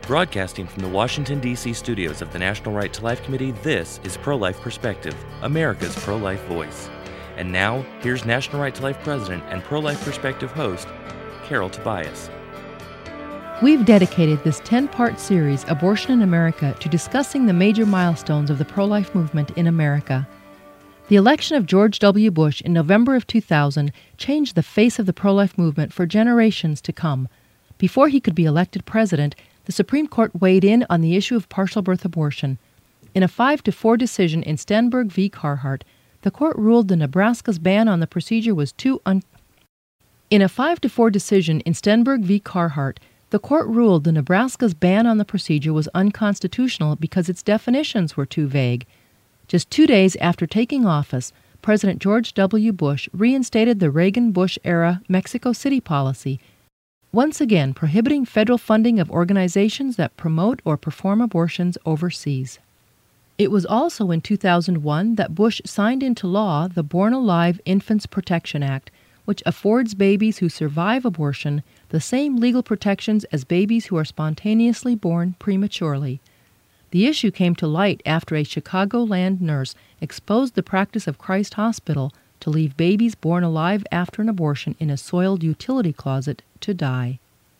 Broadcasting from the Washington, D.C. studios of the National Right to Life Committee, this is Pro-Life Perspective, America's pro-life voice. And now, here's National Right to Life President and Pro-Life Perspective host, Carol Tobias. We've dedicated this 10-part series, Abortion in America, to discussing the major milestones of the pro-life movement in America. The election of George W. Bush in November of 2000 changed the face of the pro-life movement for generations to come. Before he could be elected president, the Supreme Court weighed in on the issue of partial birth abortion. In a 5-4 decision in Stenberg v. Carhart, the court ruled the Nebraska's ban on the procedure was In a 5-4 decision in Stenberg v. Carhart, the court ruled the Nebraska's ban on the procedure was unconstitutional because its definitions were too vague. Just 2 days after taking office, President George W. Bush reinstated the Reagan-Bush-era Mexico City policy, once again prohibiting federal funding of organizations that promote or perform abortions overseas. It was also in 2001 that Bush signed into law the Born Alive Infants Protection Act, which affords babies who survive abortion the same legal protections as babies who are spontaneously born prematurely. The issue came to light after a Chicagoland nurse exposed the practice of Christ Hospital to leave babies born alive after an abortion in a soiled utility closet to die.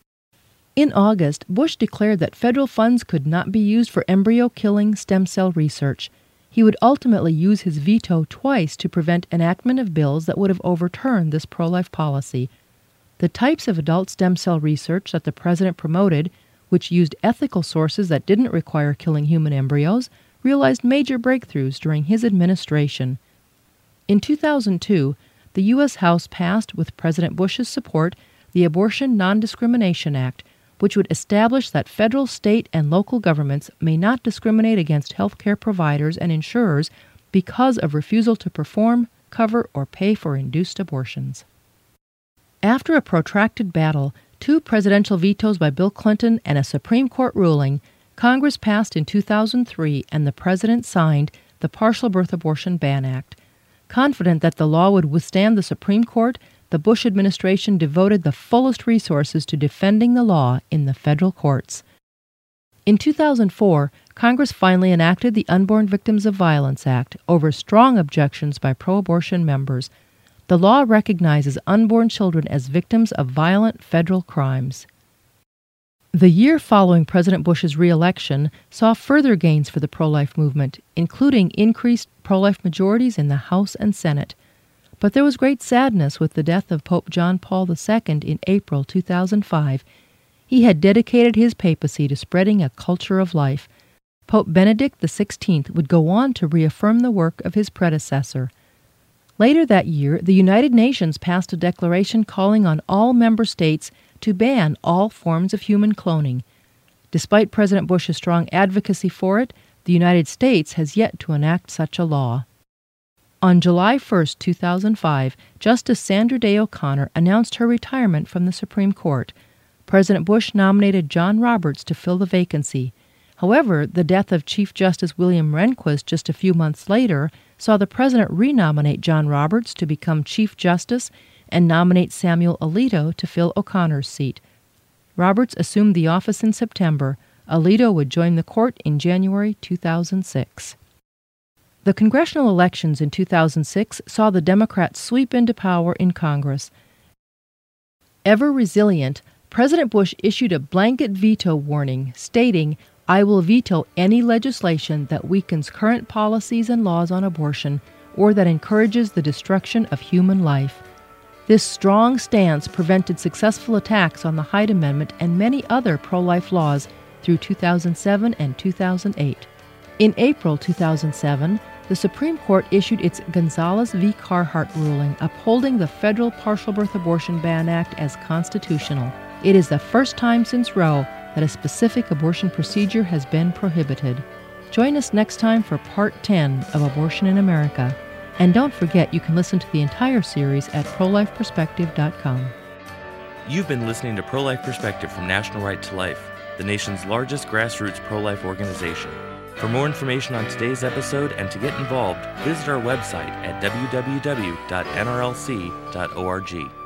In August, Bush declared that federal funds could not be used for embryo-killing stem cell research. He would ultimately use his veto twice to prevent enactment of bills that would have overturned this pro-life policy. The types of adult stem cell research that the president promoted, which used ethical sources that didn't require killing human embryos, realized major breakthroughs during his administration. In 2002, the U.S. House passed, with President Bush's support, the Abortion Non-Discrimination Act, which would establish that federal, state, and local governments may not discriminate against health care providers and insurers because of refusal to perform, cover, or pay for induced abortions. After a protracted battle, 2 presidential vetoes by Bill Clinton and a Supreme Court ruling, Congress passed in 2003 and the president signed the Partial Birth Abortion Ban Act. Confident that the law would withstand the Supreme Court, the Bush administration devoted the fullest resources to defending the law in the federal courts. In 2004, Congress finally enacted the Unborn Victims of Violence Act over strong objections by pro-abortion members. The law recognizes unborn children as victims of violent federal crimes. The year following President Bush's re-election saw further gains for the pro-life movement, including increased pro-life majorities in the House and Senate. But there was great sadness with the death of Pope John Paul II in April 2005. He had dedicated his papacy to spreading a culture of life. Pope Benedict XVI would go on to reaffirm the work of his predecessor. Later that year, the United Nations passed a declaration calling on all member states to ban all forms of human cloning. Despite President Bush's strong advocacy for it, the United States has yet to enact such a law. On July 1, 2005, Justice Sandra Day O'Connor announced her retirement from the Supreme Court. President Bush nominated John Roberts to fill the vacancy. However, the death of Chief Justice William Rehnquist just a few months later saw the president renominate John Roberts to become Chief Justice and nominate Samuel Alito to fill O'Connor's seat. Roberts assumed the office in September. Alito would join the court in January 2006. The congressional elections in 2006 saw the Democrats sweep into power in Congress. Ever resilient, President Bush issued a blanket veto warning, stating, "I will veto any legislation that weakens current policies and laws on abortion or that encourages the destruction of human life." This strong stance prevented successful attacks on the Hyde Amendment and many other pro-life laws through 2007 and 2008. In April 2007, the Supreme Court issued its Gonzales v. Carhart ruling upholding the federal Partial Birth Abortion Ban Act as constitutional. It is the first time since Roe that a specific abortion procedure has been prohibited. Join us next time for Part 10 of Abortion in America. And don't forget you can listen to the entire series at prolifeperspective.com. You've been listening to Pro-Life Perspective from National Right to Life, the nation's largest grassroots pro-life organization. For more information on today's episode and to get involved, visit our website at www.nrlc.org.